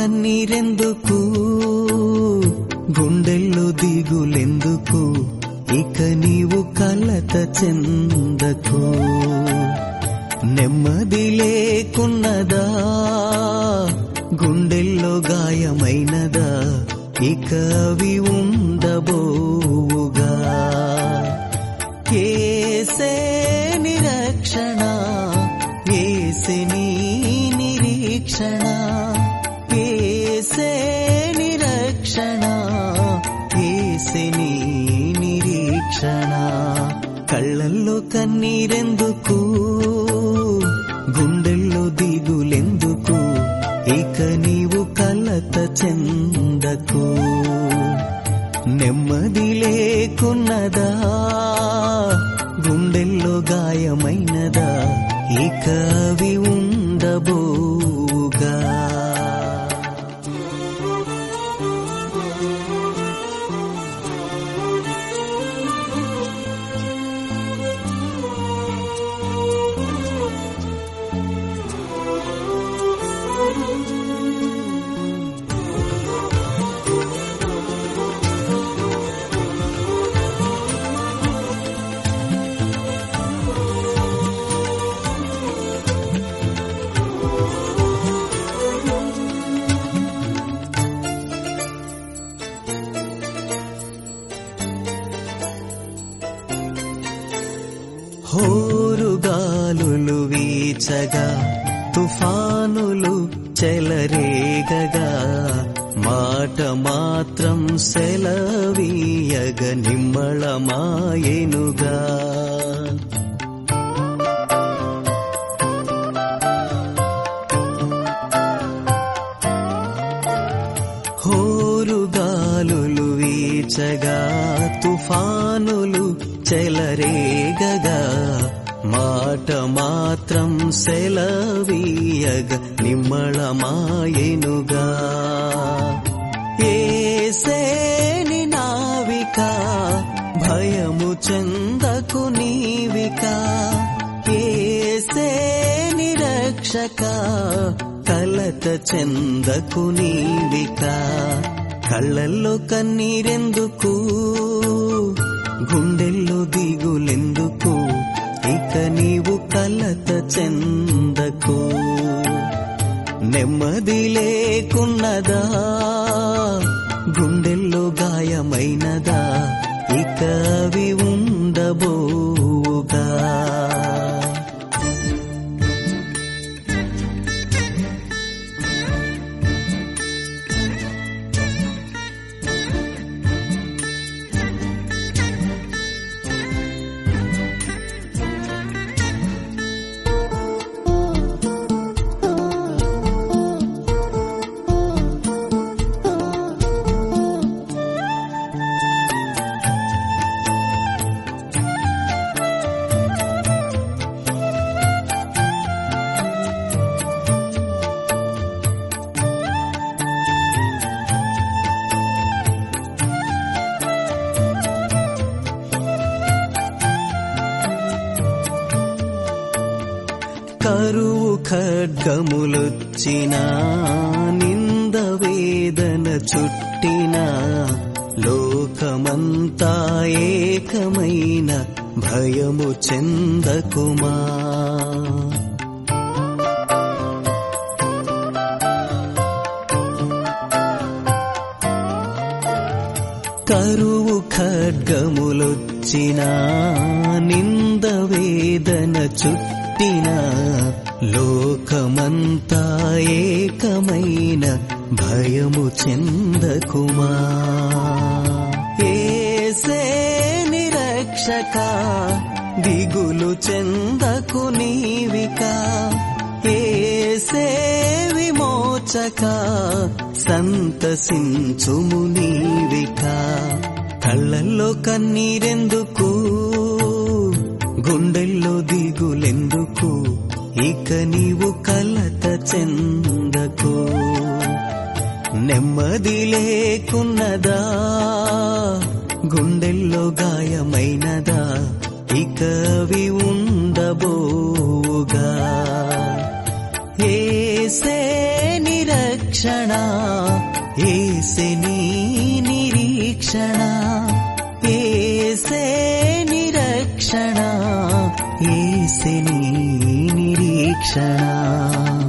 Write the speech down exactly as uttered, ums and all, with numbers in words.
కన్నీరెందుకు, గుండెల్లో దిగులెందుకు, ఇక నీవు కలత చెందకు. నెమ్మది లేకున్నదా, గుండెల్లో గాయమైనదా, ఇక అవి ఉండబోవుగా. యేసే నిరక్షణ, యేసే నీ నిరీక్షణ, యేసే నిరక్షణ, యేసే నీ నిరీక్షణ. కళ్ళల్లో కన్నీరెందుకు, గుండెల్లో దిగులెందుకు, ఇక నీవు కలత చెందకు. నెమ్మది లేకున్నదా, గుండెల్లో గాయమైనదా, ఇక అవి ఉండబోగా. హోరుగాలులు వీచగా, తుఫానులు చెలరేగగా, మాట మాత్రం సెలవీయగ నిమ్మళమాయెనుగా. హోరుగాలులు వీచగా, తుఫానులు చెలరేగగా, మాట మాత్రం సెలవీయగ నిమ్మళమాయెనుగా. యేసే నీ నావిక, భయము చెందకు నీవిక, యేసే నీ రక్షక, కలత చెందకు నీవిక. కళ్ళల్లో కన్నీరెందుకు, గుండెల్లో దిగులెందుకు, ఇక నీవు కలత చెందకు. నెమ్మది లేకున్నదా, గుండెల్లో గాయమైనదా, ఇక అవి ఉండబోగా. కరువు ఖడ్గములొచ్చినా, నింద వేదన చుట్టినా, లోకమంతా ఏకమైన భయము చెందకుమా. కరువు ఖడ్గములొచ్చినా, నింద వేదన చుట్టినా, లోకమంతా ఏకమైన భయము చెందకుమా. యేసే నిరక్షక, దిగులు చెందకు నీవిక, యేసే విమోచక, సంతసించుము నీవిక. కళ్ళల్లో కన్నీరెందుకు, గుండెల్లో దిగులెందుకు, ఇక నీవు కలత చెందకు. నెమ్మది లేకున్నదా, గుండెల్లో గాయమైనదా, ఇక అవి ఉండబోగా. యేసే నిర నిరక్షణ ఏసే నీ నిరీక్షణ ఏసే నిరక్షణ ఏసే నీ నిరీక్షణ